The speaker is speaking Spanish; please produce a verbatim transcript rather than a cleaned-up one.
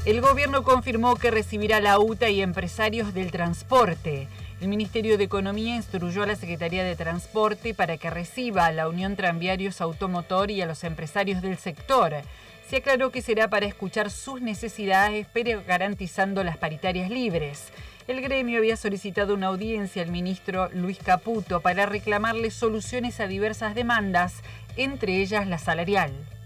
El gobierno confirmó que recibirá la U T A y empresarios del transporte. El Ministerio de Economía instruyó a la Secretaría de Transporte para que reciba a la Unión Tranviarios Automotor y a los empresarios del sector. Se aclaró que será para escuchar sus necesidades, pero garantizando las paritarias libres. El gremio había solicitado una audiencia al ministro Luis Caputo para reclamarle soluciones a diversas demandas, entre ellas la salarial.